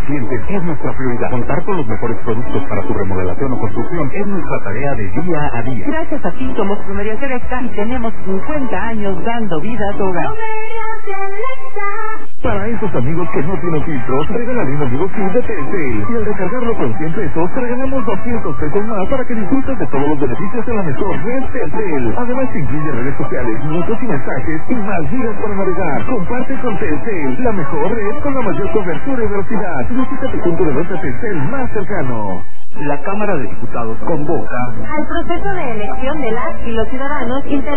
clientes es nuestra prioridad. Contar con los mejores productos para tu remodelación o construcción es nuestra tarea de día a día. Gracias a ti somos Plomería Selecta y tenemos 50 años dando vida a tu hogar. Para esos amigos que no tienen filtros, regálale un amigo kit de Telcel. Y al recargarlo con 100 pesos, te regalamos 200 pesos más para que disfrutes de todos los beneficios de la mejor red Telcel. Además, te incluye redes sociales, minutos y mensajes y más gigas para navegar. Comparte con Telcel, la mejor red con la mayor cobertura y velocidad. Visita tu punto de venta Telcel más cercano. La Cámara de Diputados convoca al proceso de elección de las y los ciudadanos